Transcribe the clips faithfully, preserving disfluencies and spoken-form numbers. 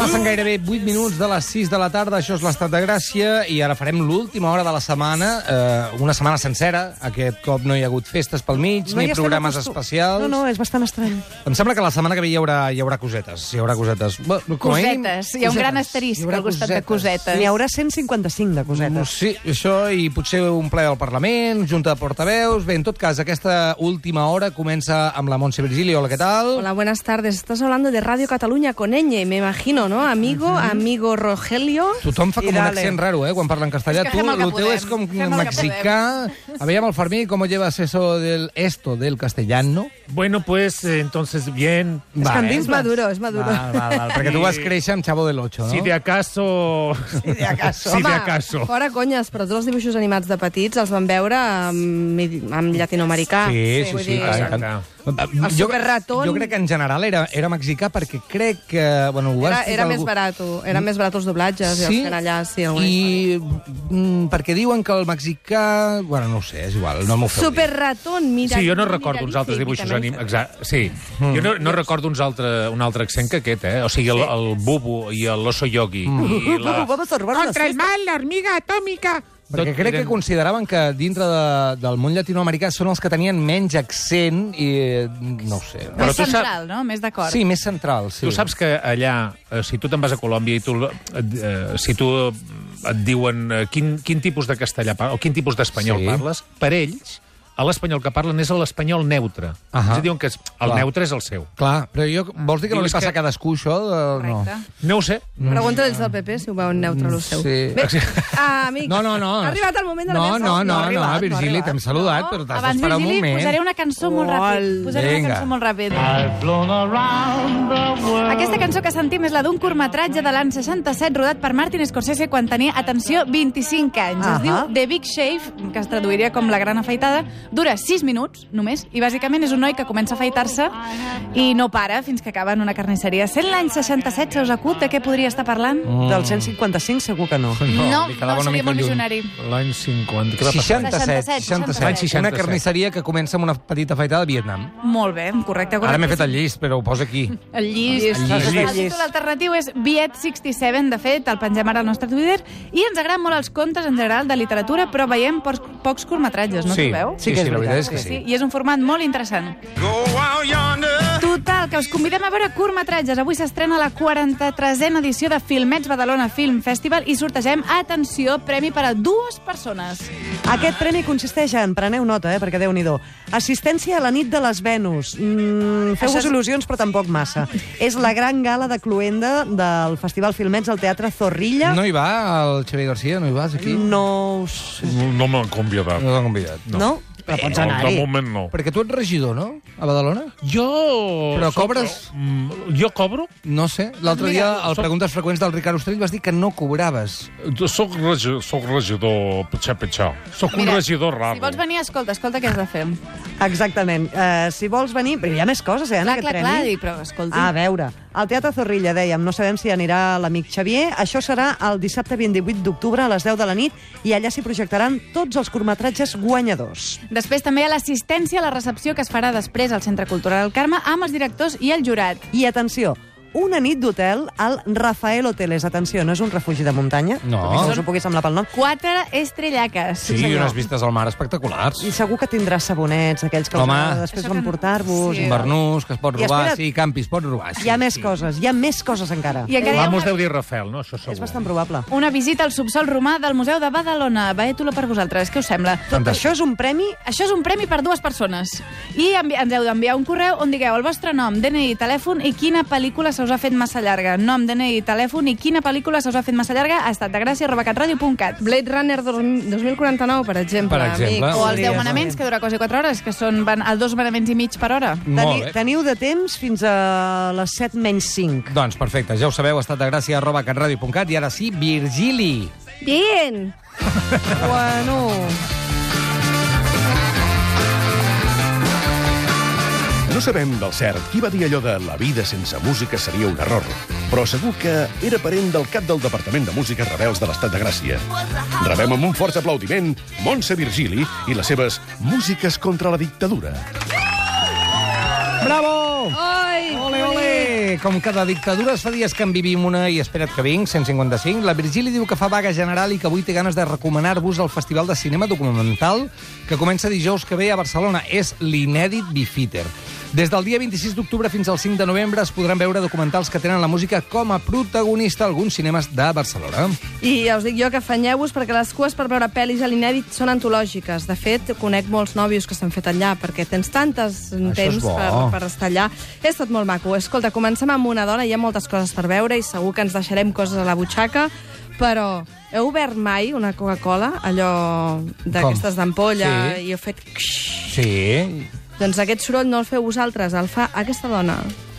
Passen gairebé vuit minuts de les sis de la tarda, això és l'Estat de Gràcia, i ara farem l'última hora de la setmana, eh, una setmana sencera. Aquest cop no hi ha hagut festes pel mig, No ni hi estem programes acostu- especials. No, no, és bastant estrany. Em sembla que la setmana que ve hi haurà, hi haurà cosetes. Hi haurà cosetes. Bueno, com a mínim, Cosetes. Hi ha un gran asterisc Hi haurà al costat de cosetes. N'hi haurà cent cinquanta-cinc de Mm, cosetes. Sí, això, i potser un ple al Parlament, junta de portaveus. Bé, en tot cas, aquesta última hora comença amb la Montse Virgili. Hola, què tal? Hola, buenas tardes. Estás hablando de Radio Cataluña con ñ, me imagino, ¿no? Amigo, uh -huh. amigo Rogelio. Tothom fa I com un dale. accent raro, eh, quan parla en castellà. És que Tu, fem el que lo teu podem. és com Fem el que mexicà. A veure, el Fermín, ¿cómo llevas eso del esto del castellano? Bueno, pues eh, entonces bien. És Vale. Cantinflas. Es maduro, es maduro. Val, val, val, perquè tu vas créixer amb Chavo del Ocho, no? Si de acaso... Si de acaso. Si de Home, acaso. fora conyes, però tots els dibuixos animats de petits els van veure amb, amb llatinoamericà. Sí, sí, Vull sí. dir, clar, Exacte. clar. El Jo- superratón. Jo crec que en general era, era mexicà perquè crec que... Bueno, ho Era, has dit era algú- més barat, era més barat els doblatges i els fent allà. Sí, alguna i mm, perquè diuen que el mexicà... Bueno, no ho sé, és igual, no m'ho feu dir. Superratón, mira. Sí, jo no recordo uns altres dibuixos animats. Exacte, sí. Mm. Jo no, no recordo uns altre, un altre accent que aquest, eh? O sigui, el, el Bubu i l'Oso Yogi. Mm. I la... Vamos a robar Contra el mal, la hormiga atòmica. Perquè crec que consideraven que dintre de, del món llatinoamericà són els que tenien menys accent i... eh, no ho sé. Però Més tu saps- central, no? Més d'acord. Sí, més central, sí. Tu saps que allà, eh, si tu te'n vas a Colòmbia i tu, eh, si tu et diuen eh, quin, quin tipus de castellà parles, o quin tipus d'espanyol Sí. parles, per ells, a l'espanyol que parlen és l'espanyol neutre. Ahà. És a dir, diuen que és- el Clar. neutre és el seu. Clar, però jo, vols dir que no Diu, li és passa que- a cadascú, això? De... No. Correcte. No ho sé. Pregunta-los del P P si ho veuen neutre, el seu. Sí. Bé, ah, amic, No, no, no. ha arribat el moment de la no, meva no, secció. no, ha no, arribat, no ha Virgili, arribat. t'hem saludat, però t'has Abans, d'esperar un Virgili, moment. posaré una cançó molt ràpid. Posaré Vinga. una cançó molt ràpid. Aquesta cançó que sentim és la d'un curtmetratge de l'any seixanta-set rodat per Martin Scorsese quan tenia, atenció, vint-i-cinc anys. Ahà. Es diu The Big Shave, que es traduiria com la gran afaitada. Dura sis minuts, només, i bàsicament és un noi que comença a afaitar-se i no para fins que acaba en una carnisseria. Sent l'any seixanta-set, se us acut de què podria estar parlant? Mm. Del cent cinquanta-cinc segur que no. No, li quedava no, una seria mica molt lluny. visionari. L'any cinquanta. Què va passar? seixanta-set, seixanta-set, seixanta-set. L'any seixanta-set. Una carnisseria que comença amb una petita afaitada de Vietnam. Molt bé, correcte, correcte. Ara m'he fet el llist, però ho posa aquí. El llist. El llist. El, El el llist. títol alternatiu és Viet seixanta-set, de fet, el pengem ara al nostre Twitter, i ens agraden molt els contes en general de literatura, però veiem pocs, pocs curtmetratges, no Sí, trobeu? sí, que és sí, la veritat és veritat, que sí. I és un format molt interessant. Total, que us convidem a veure curtmetratges. Avui s'estrena la quaranta-tresena edició de Filmets Badalona Film Festival i sortegem, atenció, premi per a dues persones. Aquest premi consisteix en, preneu nota, eh, perquè Déu-n'hi-do, assistència a la nit de les Venus. Mm, Feu-vos Això és- il·lusions, però tampoc massa. És la gran gala de cluenda del Festival Filmets al Teatre Zorrilla. No hi va el Xavier García? No hi vas aquí? No ho sé. No, no m'han convidat. No l'ha convidat. No? no? Però pots No, de anar-hi. moment no. Perquè tu ets regidor, no? A Badalona? Jo... Però soc- cobres? Mm, Jo cobro? No sé. L'altre dia, al soc- Preguntes Freqüents del Ricard Ostrell, vas dir que no cobraves. Soc, regi soc regidor petxà-petxà. Soc un Mira, regidor raro. Si vols venir, escolta, escolta què has de fer. Exactament. Uh, si vols venir... Però hi ha més coses, eh, en Clar, aquest clar, premi. clar, dic, però escolti. Ah, a veure, al Teatre Zorrilla, dèiem, no sabem si anirà l'amic Xavier. Això serà el dissabte vint-i-vuit d'octubre a les deu de la nit i allà s'hi projectaran tots els curtmetratges guanyadors. Després també hi ha l'assistència a la recepció que es farà després al Centre Cultural del Carme amb els directors i el jurat. I atenció, una nit d'hotel al Rafael Hoteles. Atenció, no és un refugi de muntanya, No. tot i que no s'ho pugui semblar pel nom. Quatre estrellaques. Sí, senyor. i unes vistes al mar espectaculars. I segur que tindrà sabonets, aquells que Home. us agrada després Això que- emportar-vos. Sí. Un barnús que es pot I robar, espera't. sí, campis, pots robar. Sí, Hi ha més sí. coses, hi ha més coses encara. I encara hi ha L'amo es una, deu dir Rafael, no? Això segur. És bastant probable. una visita al subsol romà del Museu de Badalona. Baetula per vosaltres, què us sembla? Tot això és un premi. Això és un premi per dues persones. I envi ens heu d'enviar un correu on digueu el vostre nom, D N I, telèfon i quina pel·lícula se us ha fet massa llarga. Nom, D N I, telèfon i quina pel·lícula se us ha fet massa llarga a estatdegràcia arroba catradio punt cat. Blade Runner dos mil quaranta-nou, per exemple. Per exemple. amic. O els Sí, deu és manaments, que dura quasi quatre hores, que són van a dos manaments i mig per hora. Molt Teni, bé. teniu de temps fins a les set menys cinc. Doncs perfecte, ja ho sabeu, estatdegràcia arroba catradio punt cat. I ara sí, Virgili. Bien. Bueno... No sabem del cert qui va dir allò de la vida sense música seria un error, però segur que era parent del cap del Departament de Músiques Rebels de l'Estat de Gràcia. Rebem amb un fort aplaudiment Montse Virgili i les seves músiques contra la dictadura. Bravo! Ai, Ole, ole! perquè com que de dictadures fa dies que en vivim una i espera't que vinc, cent cinquanta-cinc, la Virgili diu que fa vaga general i que avui té ganes de recomanar-vos el Festival de Cinema Documental que comença dijous que ve a Barcelona. És l'Inèdit Bifitter. Des del dia vint-i-sis d'octubre fins al cinc de novembre es podran veure documentals que tenen la música com a protagonista a alguns cinemes de Barcelona. I ja us dic jo que afanyeu-vos perquè les cues per veure pel·lis a l'Inèdit són antològiques. De fet, conec molts nòvios que s'han fet allà perquè tens tantes temps per, per estar allà. És tot molt maco. Escolta, comencem amb una dona, hi ha moltes coses per veure i segur que ens deixarem coses a la butxaca, però heu obert mai una Coca-Cola, allò d'aquestes d'ampolla, Sí. i heu fet... Sí. Doncs aquest soroll no el feu vosaltres, el fa aquesta dona.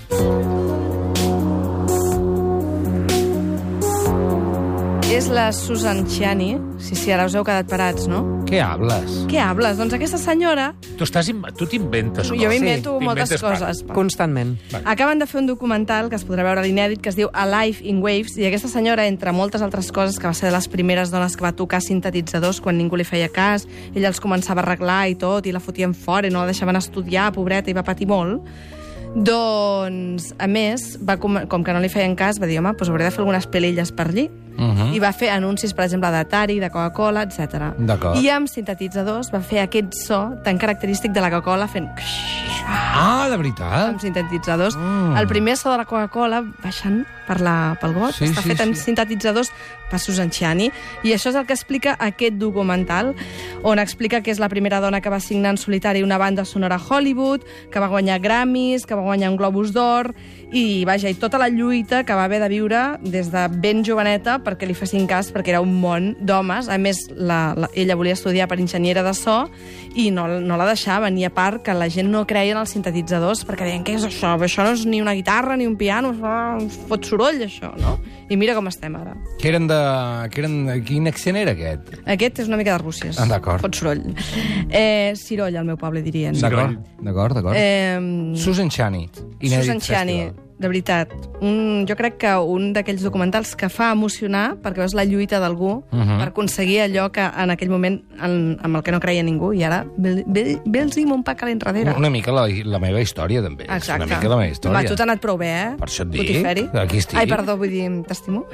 És la Susan Ciani. Sí, sí, ara us heu quedat parats, no? Què hables? Què hables? Doncs aquesta senyora... Tu estàs in- tu t'inventes Jo coses. m'invento Sí, moltes t'inventes coses. Constantment. Acaben de fer un documental que es podrà veure a l'Inèdit que es diu Alive in Waves, i aquesta senyora, entre moltes altres coses, que va ser de les primeres dones que va tocar sintetitzadors quan ningú li feia cas, ella els començava a arreglar i tot, i la fotien fora i no la deixaven estudiar, pobreta, i va patir molt. Doncs, a més, va com, com que no li feien cas, va dir, home, doncs hauré de fer algunes pel·lilles per allí. Uh -huh. I va fer anuncis, per exemple, d'Atari, de Coca-Cola, etcètera. D'acord. I amb sintetitzadors va fer aquest so tan característic de la Coca-Cola fent... Ah, de veritat? amb sintetitzadors. Mm. El primer so de la Coca-Cola baixant per la, pel got, Sí, està sí, fet amb sí. sintetitzadors per Susan Ciani, i això és el que explica aquest documental, on explica que és la primera dona que va signar en solitari una banda sonora a Hollywood, que va guanyar Grammys, que va guanyar un Globus d'Or, i vaja, i tota la lluita que va haver de viure des de ben joveneta perquè li fessin cas, perquè era un món d'homes. A més, la, la, ella volia estudiar per enginyera de so i no, no la deixaven, i a part que la gent no creia en els sintetitzadors perquè deien, què és això? Això no és ni una guitarra ni un piano, això fot soroll, això, no? I mira com estem ara. Que eren de... Que eren... Quin accent era aquest? Aquest és una mica de Rússies. Ah, d'acord. Fot soroll. Eh, Ciroll, al meu poble, dirien. D'acord, d'acord, d'acord. Eh, Susan Ciani. Inèdit Susan Ciani, Festival. de veritat. Un, jo crec que un d'aquells documentals que fa emocionar, perquè veus la lluita d'algú Uh -huh. per aconseguir allò que en aquell moment en, amb el que no creia ningú, i ara ve, ve, ve'ls un pa calent darrere. Una mica la, la meva història, també. És Exacte. una mica la meva història. Va, tu t'ha anat prou bé, eh? Per això et dic. Botiferi. Aquí estic. Ai, perdó, vull dir, t'estimo.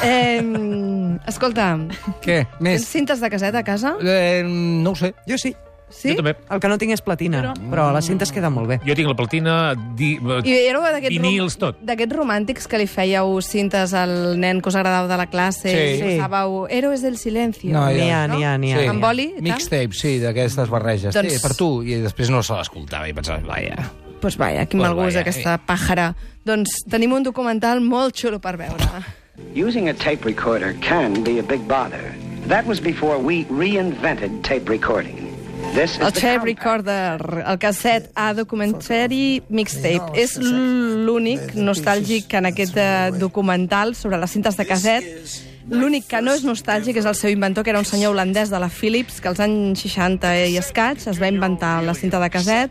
Eh, escolta, Què? tens Més? cintes de caseta a casa? Eh, no ho sé. Jo sí. Sí? Jo també. El que no tinc és platina, però, però les cintes queden molt bé. Jo tinc la platina, di, I éreu d'aquests vinils, tot. d'aquests romàntics que li fèieu cintes al nen que us agradava de la classe, Sí. i posàveu Héroes del Silencio. No, N'hi ja. ha, n'hi ha, n'hi ha. Sí. Amb boli i tal? Mixtape, sí, d'aquestes barreges. Doncs- Sí, per tu. I després no se l'escoltava i pensava, vaja... Pues vaja, quin Pues mal gust vaja, aquesta pàjara. Doncs tenim un documental molt xulo per veure. Using a tape recorder can be a big bother. That was before we reinvented tape recording. This is El the tape compact. recorder, el casset A Documentary Mixtape, és l'únic nostàlgic en aquest eh, documental sobre les cintes de casset. L'únic que no és nostàlgic és el seu inventor, que era un senyor holandès de la Philips, que als anys seixanta i escaig es va inventar la cinta de casset,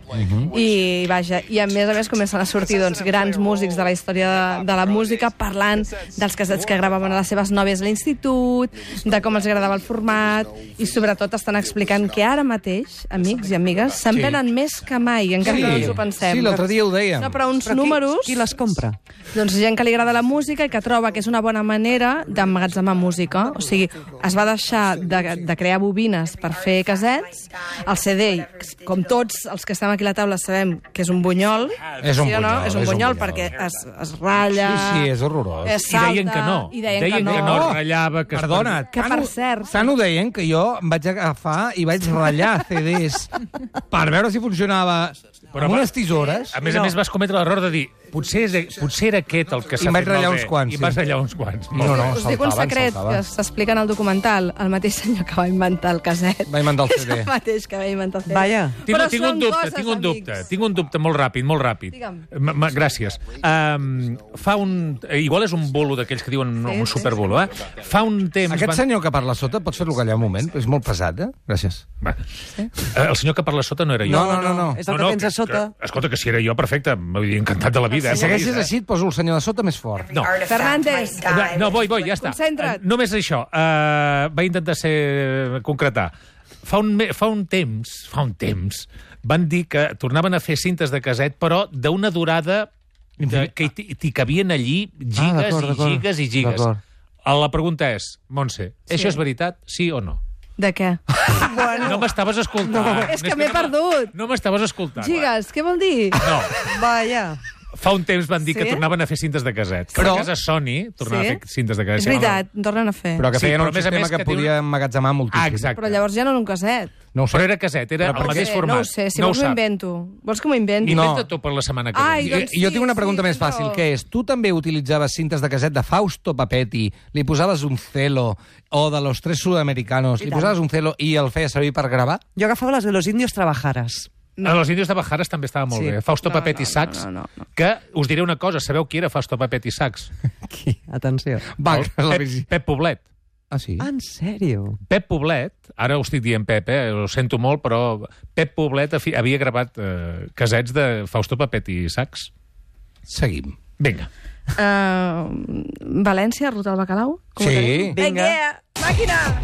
i vaja, i a més a més comencen a sortir doncs, grans músics de la història de, de la música parlant dels casets que gravaven a les seves nòvies a l'institut, de com els agradava el format, i sobretot estan explicant que ara mateix, amics i amigues, se'n Sí. venen més que mai, encara que no ens ho pensem. Sí, l'altre dia ho dèiem. No, però uns Però números... Qui, qui les compra? Doncs gent que li agrada la música i que troba que és una bona manera d'emmagatzemar música. O sigui, es va deixar de, de crear bobines per fer casets. El C D, com tots els que estem aquí a la taula sabem que és un bunyol. És un sí o no? bunyol, És un és un bunyol, bunyol. perquè es, es ratlla... Sí, sí, és horrorós. Es I salta, deien que no. I deien, deien que no. que no ratllava, que es Perdona, Que, tant per ho- cert... Tant ho deien que jo em vaig agafar i vaig ratllar C Ds per veure si funcionava Però amb va- unes tisores. A més a No. més vas cometre l'error de dir potser, és, potser era aquest el que I s'ha em vaig fet ratllar malbé. uns quants, I sí. vas ratllar uns quants. No, no, Us dic un saltaven, secret saltaven. que s'explica en el documental. El mateix senyor que va inventar el caset. Va inventar el És C D. el mateix que va inventar el C D. Vaja. Tinc, Però tinc són un dubte, coses, tinc un dubte, amics. tinc un dubte molt ràpid, molt ràpid. Digue'm. M -m Gràcies. Um, fa un... eh, Igual és un bolo d'aquells que diuen Sí, un sí. superbolo, eh? Fa un temps... Aquest van- senyor que parla sota, pots fer-lo callar un moment? És molt pesat, eh? Gràcies. Va. Eh, El senyor que parla sota no era jo. No, no, no. no. És el que tens a sota. Que, escolta, que si era jo, perfecte. Vull dir, encantat de la vida. Si eh? segueixes així, et poso el senyor de sota més fort. No. Fernández. No, no, voi, voi, ja està. Concentra't. Eh, Només això. Uh, va intentar ser... concretar. Fa un, me- fa un temps, fa un temps, van dir que tornaven a fer cintes de caset, però d'una durada que, que t'hi t'hi cabien allí gigas Ah, d'acord, i d'acord. gigas i gigas. D'acord. La pregunta és, Montse, Sí. això és veritat, sí o no? De què? Bueno, No m'estaves escoltant. No, és que m'he no- perdut. No m'estaves escoltant. Gigas, què vol dir? No. vaya. Fa un temps van dir Sí? que tornaven a fer cintes de caset. Però- Però... a casa Sony tornaven Sí? a fer cintes de caset. És veritat, en tornen a fer. Però que Sí, feien però un a més a sistema més que que té podia una- emmagatzemar moltíssim. Ah, exacte. Però llavors ja no en un caset. No ho sé. Però era caset, era Però el per mateix Eh, format. no ho sé, si no vols ho m'ho sap. invento. Vols que m'ho inventi? No. Inventa-t'ho per la setmana que Ai, ve. doncs Jo sí, tinc una pregunta sí, més tens fàcil, raó. que és, tu també utilitzaves cintes de caset de Fausto Papetti, li posaves un celo, o de los tres sudamericanos, I li tant. posaves un celo i el feies servir per gravar? Jo agafava les de los indios trabajaras. No. A los indios de Bajares també estava molt Sí. bé. Fausto No, Papetti no, Sax, no, no, no. que us diré una cosa, sabeu qui era Fausto Papetti Sax? Qui? Atenció. Va, El la Pep, Virgi- Pep Poblet. Ah, sí? Ah, en sèrio? Pep Poblet, ara ho estic dient Pep, eh, ho sento molt, però Pep Poblet afi- havia gravat eh, casets de Fausto Papetti Sax. Seguim. Vinga. Uh, València, Ruta al Bacalau? Com ho Sí. tenim? Vinga. Vinga, màquina!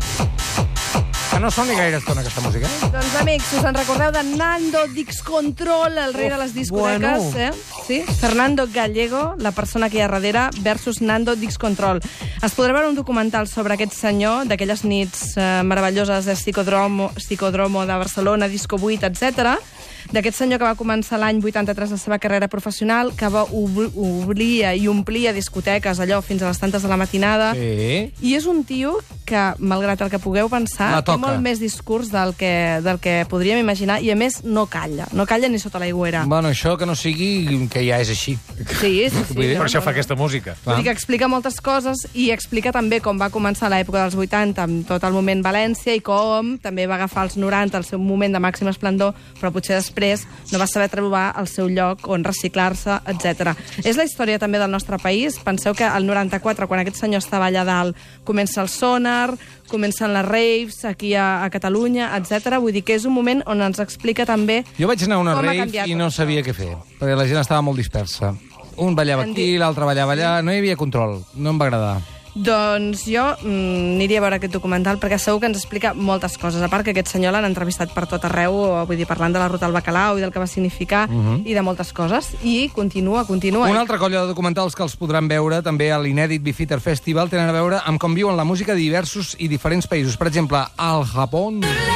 Que no soni gaire estona, aquesta música. Eh? Doncs, amics, us en recordeu de Nando Dix Control, el rei de les discoteques, bueno. eh? Sí? Fernando Gallego, la persona que hi ha darrere, versus Nando Dix Control. Es podrà veure un documental sobre aquest senyor, d'aquelles nits eh, meravelloses de Psicodromo, Psicodromo de Barcelona, Disco vuit, etcètera, d'aquest senyor que va començar l'any vuitanta-tres la seva carrera professional, que va obr obria i omplia discoteques allò fins a les tantes de la matinada. Sí. I és un tio que, malgrat el que pugueu pensar, La té toca. molt més discurs del que, del que podríem imaginar, i a més no calla, no calla ni sota l'aigüera. Bueno, això que no sigui que ja és així. Sí, sí, sí. Vull dir, Per no, això no, fa no. aquesta música. Vull dir que explica moltes coses i explica també com va començar l'època dels vuitanta amb tot el moment València i com també va agafar els noranta el seu moment de màxim esplendor, però potser després no va saber trobar el seu lloc on reciclar-se, etcètera. És la història també del nostre país. Penseu que el noranta-quatre, quan aquest senyor estava allà dalt, comença el sonar, comencen les raves aquí a, a Catalunya, etcètera. Vull dir que és un moment on ens explica també... Jo vaig anar a una Com ha rave canviat i no tot això. sabia què fer, perquè la gent estava molt dispersa. Un ballava En aquí, di- l'altre ballava allà, no hi havia control, no em va agradar. Doncs jo mm, aniria a veure aquest documental perquè segur que ens explica moltes coses. A part que aquest senyor l'han entrevistat per tot arreu, vull dir, parlant de la ruta al Bacalau i del que va significar i de moltes coses. I continua, continua. Una altra colla de documentals que els podran veure també a l'Inèdit Bifitter Festival tenen a veure amb com viuen la música de diversos i diferents països. Per exemple, al Japó...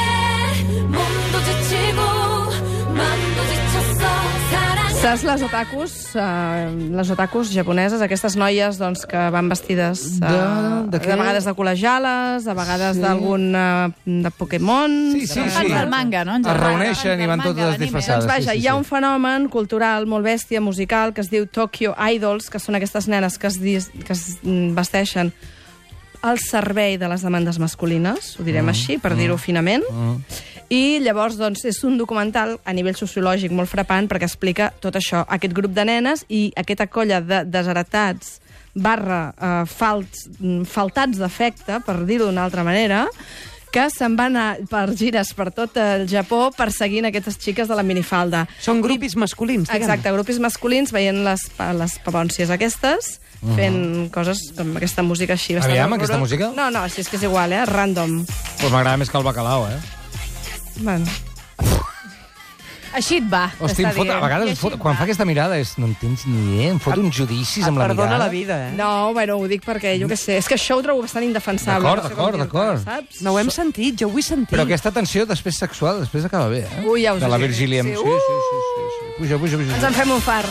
Saps les otakus, uh, les otakus japoneses, aquestes noies doncs, que van vestides uh, De- de què? de vegades de col·legiales, de vegades Sí. d'algun uh, de Pokémon... Sí, sí, Fans sí. del manga, no? En Es general. reuneixen Fans i del van manga, totes l'anime. disfressades. Doncs vaja, sí, sí, hi ha sí. un fenomen cultural molt bèstia, musical, que es diu Tokyo Idols, que són aquestes nenes que es, dis, que es mm, vesteixen al servei de les demandes masculines, ho direm mm. així, per dir-ho finament. Mm. I llavors doncs, és un documental a nivell sociològic molt frapant perquè explica tot això, aquest grup de nenes i aquesta colla de desheretats barra eh, falts, mm, faltats d'afecte, per dir-ho d'una altra manera, que se'n van anar per gires per tot el Japó perseguint aquestes xiques de la minifalda. Són grupis masculins, diguem. Exacte, grupis masculins veient les, pa- les pavòncies aquestes, fent coses com aquesta música així. bastant Aviam, aquesta horrorosa. música? No, no, si és que és igual, eh? Random. Pues m'agrada més que el bacalao, eh? Bueno. Així et va, Hosti, em t'està fot, a dient. vegades I em així fot, et quan va. fa aquesta mirada és, no en tens ni idea, em fot uns judicis amb Et la perdona mirada. la vida, eh? No, bueno, ho dic perquè, jo què sé, és que això ho trobo bastant indefensable. D'acord, no sé com d'acord, dir-ho, d'acord. Saps? No ho hem sentit, jo ho vull sentir. Però aquesta tensió després sexual, després acaba bé, eh? Ui, ja us De ho la diré. Virgília. Sí, Sí, sí, sí, sí, sí, sí. Puja, puja, puja. Ens en fem un far.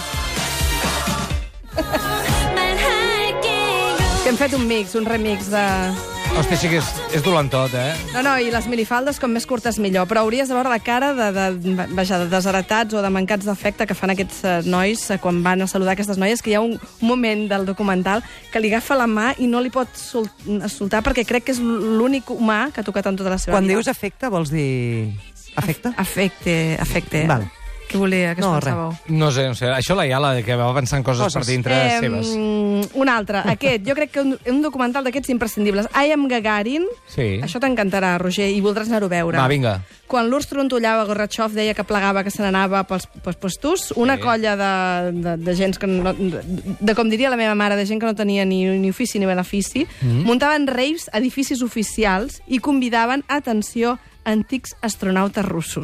Que hem fet un mix, un remix de... Hòstia, sí que és, és dolent tot, eh? No, no, i les minifaldes com més curtes millor, però hauries de veure la cara de, de, vaja, de desheretats o de mancats d'afecte que fan aquests eh, nois eh, quan van a saludar aquestes noies, que hi ha un, un moment del documental que li agafa la mà i no li pot sol, soltar perquè crec que és l'únic humà que ha tocat en tota la seva Quan vida. dius afecte, vols dir... Afecte? Afecte, afecte. Val. Què volia, què No, es pensàveu? No sé, no sé. Això la Iala, que va pensant coses, Coses. per dintre seves. un altre, aquest, jo crec que un, un documental d'aquests imprescindibles. I Am Gagarin, Sí. això t'encantarà, Roger, i voldràs anar-ho a veure. Va, vinga. Quan l'Urs trontollava, Gorbachev deia que plegava, que se n'anava pels, pels puestos, una Sí. colla de, de, de gent que no, de, de, com diria la meva mare, de gent que no tenia ni, ni ofici ni benefici, mm. muntaven raves a edificis oficials i convidaven, atenció, antics astronautes russos.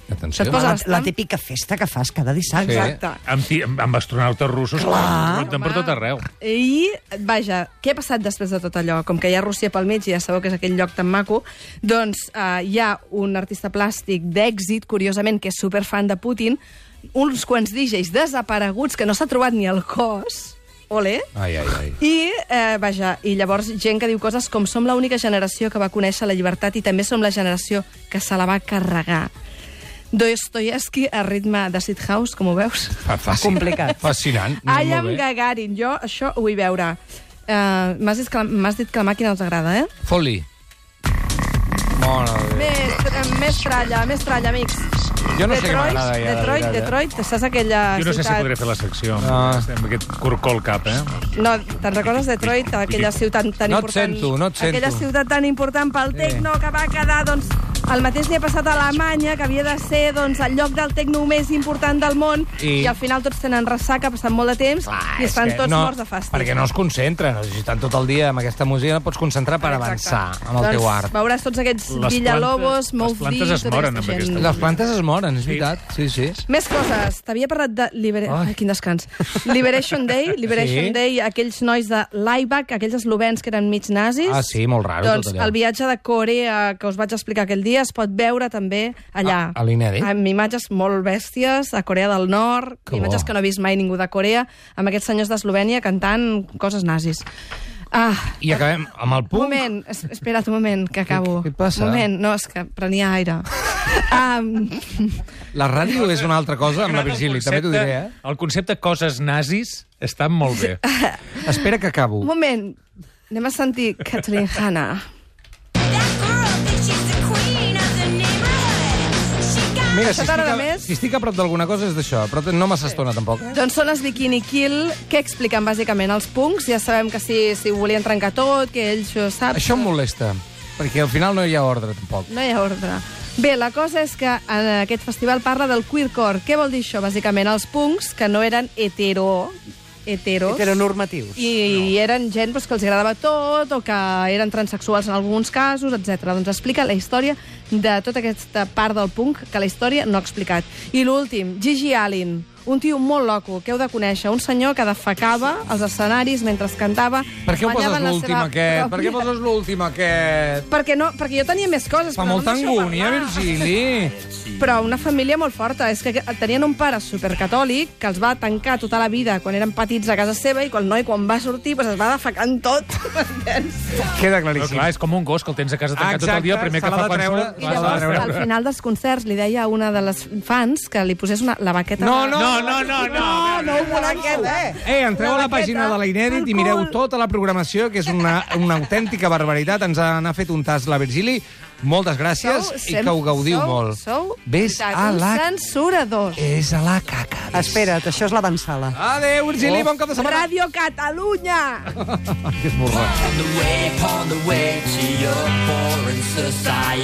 Atenció. Això et posa La, bastant. la típica festa que fas cada dissabte. Sí. Exacte. Amb, ti- amb, amb astronautes russos que ronten per tot arreu. I, vaja, què ha passat després de tot allò? Com que hi ha Rússia pel mig i ja sabeu que és aquell lloc tan maco, doncs eh, hi ha un artista plàstic d'èxit, curiosament, que és superfan de Putin, uns quants D Js desapareguts que no s'ha trobat ni el cos. Ole. Ai, ai, ai. I, eh, vaja, i llavors gent que diu coses com som l'única generació que va conèixer la llibertat i també som la generació que se la va carregar. Dostoyevsky a ritme d'acid house, com ho veus? Fa- Fàcil. Complicat. Fascinant. I Molt am bé. Gagarin. Jo això ho vull veure. Uh, M'has dit, que la- m'has dit que la màquina els agrada, eh? Fot-li. Molt bé. Més, eh, més tralla, més tralla, amics. Jo no sé què Detroit, m'agrada ja, de Detroit, veritat, eh? Detroit, saps aquella Jo no sé si ciutat... podré fer la secció No. amb amb aquest corcó al cap, eh? No, te'n recordes Detroit, aquella ciutat tan No et important... sento, no et sento. Aquella ciutat tan important pel tecno que va quedar, doncs, el mateix li ha passat a Alemanya, que havia de ser, doncs, el lloc del tecno més important del món, I- i, al final tots tenen ressaca, ha passat molt de temps, i És estan que tots no, morts de fàstic. Perquè no es concentren. Si estan tot el dia amb aquesta música no pots concentrar per Exacte. avançar amb el doncs, teu art. Veuràs tots aquests Les Villalobos, plantes- Mou les plantes es tota moren aquesta amb gent. aquesta Les plantes es moren, és Sí. veritat. Sí, sí. Més coses. T'havia parlat de... Liber... Ai. Ai, quin descans. Liberation Day, Liberation Sí. Day, aquells nois de Laibach, aquells eslovens que eren mig nazis. Ah, sí, molt raro Doncs tot allò. el viatge de Corea que us vaig explicar aquell dia es pot veure també allà. A- a l'inèdit? Amb imatges molt bèsties, a Corea del Nord, Que imatges bo. que no he vist mai ningú de Corea, amb aquests senyors d'Eslovènia cantant coses nazis. Ah, I acabem amb el un punt. moment, es- espera't un moment, que acabo. què passa? Un moment, no, és que prenia aire. um, La ràdio és una altra cosa, amb la Virgili, també t'ho diré, eh? El concepte coses nazis està molt bé. Espera que acabo. un moment, anem a sentir Kathleen Hanna. Mira, si Això estic, t'agrada a, més? si estic a prop d'alguna cosa és d'això, però no massa estona, tampoc. Eh? Doncs són els Bikini Kill, que expliquen bàsicament els punks. Ja sabem que si, si ho volien trencar tot, que ells ho saps. Això em molesta, perquè al final no hi ha ordre, tampoc. No hi ha ordre. Bé, la cosa és que en aquest festival parla del queercore. Què vol dir això? Bàsicament els punks que no eren hetero, heteros, Heteronormatius. i no. eren gent doncs, que els agradava tot o que eren transexuals en alguns casos, etcètera. Doncs explica la història de tota aquesta part del punk que la història no ha explicat. I l'últim, Gigi Allen, un tio molt loco, que heu de conèixer, un senyor que defecava als escenaris mentre cantava. Per què ho guanyava poses la l'últim, seva aquest? Per què pròpia- poses l'últim, aquest? Perquè, no, perquè jo tenia més coses. Fa però molta no em deixeu angúnia, parlar. Virgili. Però una família molt forta. És que tenien un pare supercatòlic que els va tancar tota la vida quan eren petits a casa seva i quan el noi, quan va sortir, doncs es va defecant tot. Queda Però, claríssim. clar, és com un gos que el tens a casa tancat tot Exacte, el dia, el primer se que l'ha fa de quan treure. surt... I Vas a llavors, veure. al final dels concerts, li deia a una de les fans que li posés una, la baqueta... No, de- no, No, no, no, no. No ho volem saber. Eh, entreu a la pàgina de l'Inèdit i mireu tota la programació, que és una, una autèntica barbaritat. Ens ha, n'ha fet un tas la Virgili. Moltes gràcies Sou i que ho gaudiu sou, molt. Sou, Ves veritat, a uns la... censuradors. És a la caca. ves. Espera't, això és la dansala. Adéu, Virgili, bon cap de setmana. Radio Catalunya! Que esborrat. On the way, on the way to your foreign society.